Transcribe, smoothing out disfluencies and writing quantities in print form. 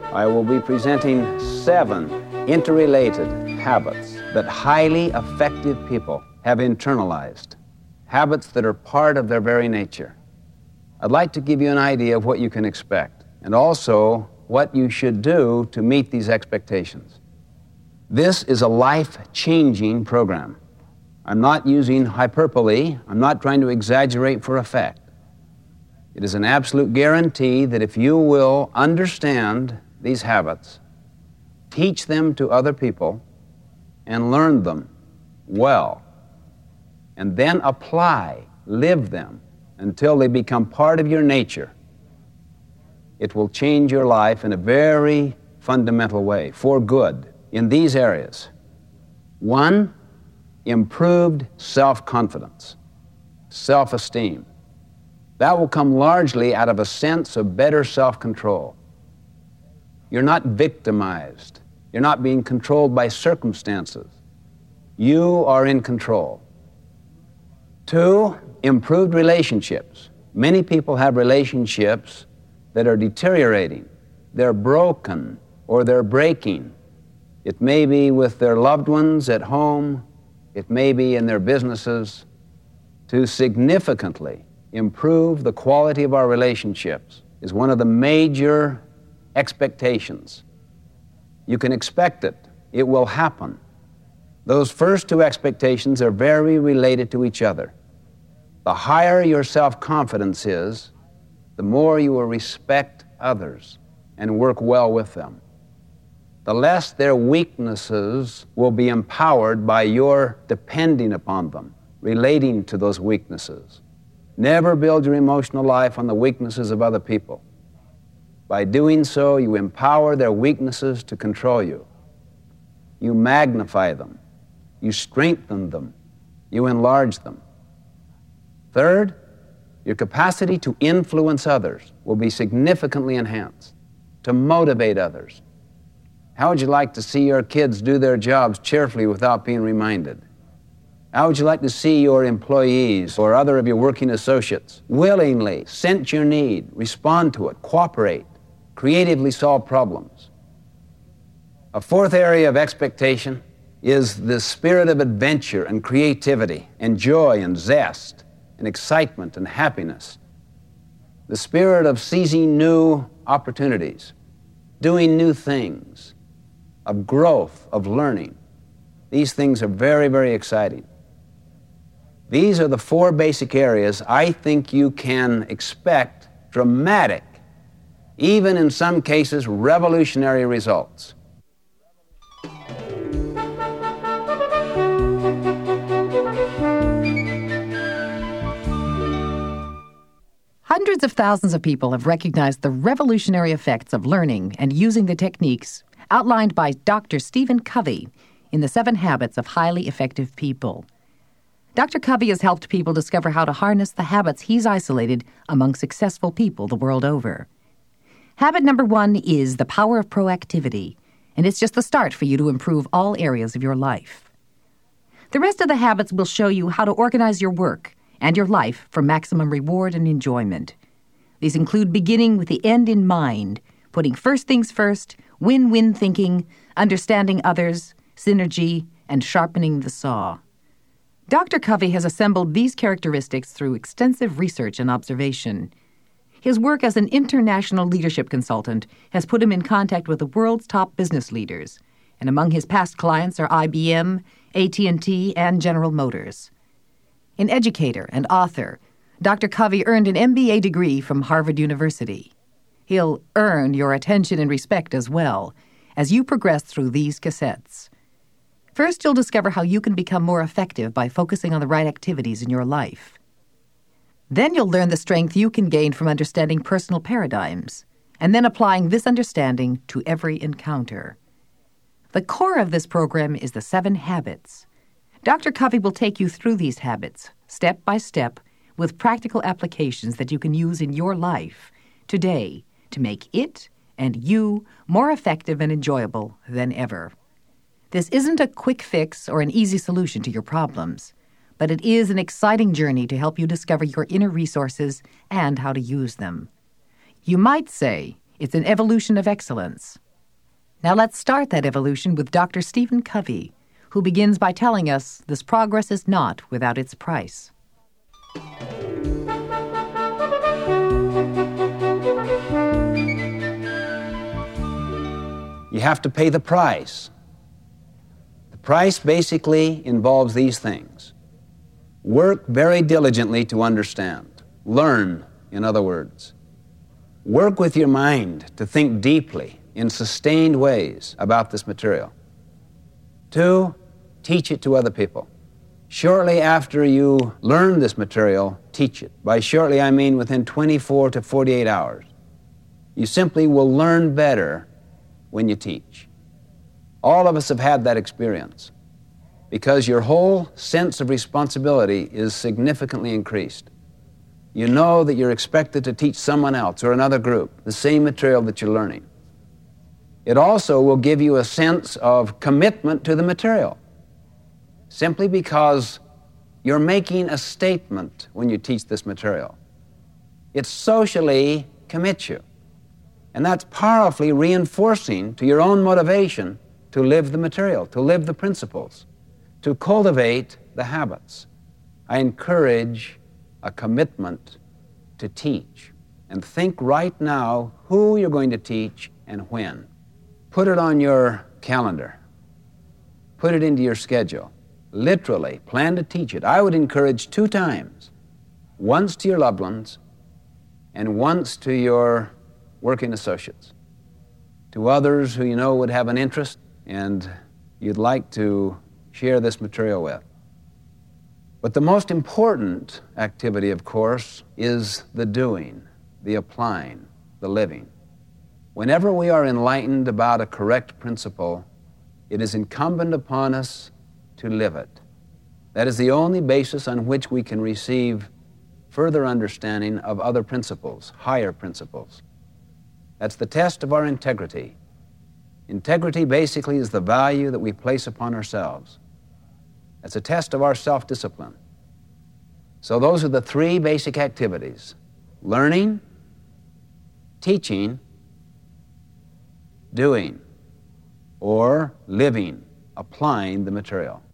I will be presenting 7 interrelated habits that highly effective people have internalized, habits that are part of their very nature. I'd like to give you an idea of what you can expect and also what you should do to meet these expectations. This is a life-changing program. I'm not using hyperbole. I'm not trying to exaggerate for effect. It is an absolute guarantee that if you will understand these habits, teach them to other people, and learn them well, and then apply, live them until they become part of your nature, it will change your life in a very fundamental way, for good, in these areas. 1, improved self-confidence, self-esteem. That will come largely out of a sense of better self-control. You're not victimized. You're not being controlled by circumstances. You are in control. 2, improved relationships. Many people have relationships that are deteriorating. They're broken or they're breaking. It may be with their loved ones at home. It may be in their businesses. To significantly improve the quality of our relationships is one of the major expectations. You can expect it. It will happen. Those first 2 expectations are very related to each other. The higher your self-confidence is, the more you will respect others and work well with them. The less their weaknesses will be empowered by your depending upon them, relating to those weaknesses. Never build your emotional life on the weaknesses of other people. By doing so, you empower their weaknesses to control you. You magnify them. You strengthen them. You enlarge them. 3rd, your capacity to influence others will be significantly enhanced, to motivate others. How would you like to see your kids do their jobs cheerfully without being reminded? How would you like to see your employees or other of your working associates willingly sense your need, respond to it, cooperate, creatively solve problems? A 4th area of expectation is the spirit of adventure and creativity and joy and zest and excitement and happiness. The spirit of seizing new opportunities, doing new things, of growth, of learning. These things are very, very exciting. These are the 4 basic areas I think you can expect dramatic, even in some cases revolutionary results. Hundreds of thousands of people have recognized the revolutionary effects of learning and using the techniques outlined by Dr. Stephen Covey in The 7 Habits of Highly Effective People. Dr. Covey has helped people discover how to harness the habits he's isolated among successful people the world over. Habit number 1 is the power of proactivity, and it's just the start for you to improve all areas of your life. The rest of the habits will show you how to organize your work and your life for maximum reward and enjoyment. These include beginning with the end in mind, putting first things first, win-win thinking, understanding others, synergy, and sharpening the saw. Dr. Covey has assembled these characteristics through extensive research and observation. His work as an international leadership consultant has put him in contact with the world's top business leaders, and among his past clients are IBM, AT&T, and General Motors. An educator and author, Dr. Covey earned an MBA degree from Harvard University. He'll earn your attention and respect as well as you progress through these cassettes. First, you'll discover how you can become more effective by focusing on the right activities in your life. Then you'll learn the strength you can gain from understanding personal paradigms, and then applying this understanding to every encounter. The core of this program is the 7 habits. Dr. Covey will take you through these habits, step by step, with practical applications that you can use in your life today to make it and you more effective and enjoyable than ever. This isn't a quick fix or an easy solution to your problems, but it is an exciting journey to help you discover your inner resources and how to use them. You might say It's an evolution of excellence. Now let's start that evolution with Dr. Stephen Covey, who begins by telling us this progress is not without its price. You have to pay the price. The price basically involves these things. Work very diligently to understand. Learn, in other words. Work with your mind to think deeply in sustained ways about this material. 2, teach it to other people. Shortly after you learn this material, teach it. By shortly, I mean within 24 to 48 hours. You simply will learn better when you teach. All of us have had that experience because your whole sense of responsibility is significantly increased. You know that you're expected to teach someone else or another group the same material that you're learning. It also will give you a sense of commitment to the material, simply because you're making a statement when you teach this material. It socially commits you. And that's powerfully reinforcing to your own motivation to live the material, to live the principles, to cultivate the habits. I encourage a commitment to teach. And think right now who you're going to teach and when. Put it on your calendar. Put it into your schedule. Literally, plan to teach it. I would encourage 2 times. Once to your loved ones and once to your working associates, to others who you know would have an interest and you'd like to share this material with. But the most important activity, of course, is the doing, the applying, the living. Whenever we are enlightened about a correct principle, it is incumbent upon us to live it. That is the only basis on which we can receive further understanding of other principles, higher principles. That's the test of our integrity. Integrity basically is the value that we place upon ourselves. It's a test of our self-discipline. So those are the 3 basic activities: learning, teaching, doing, or living, applying the material.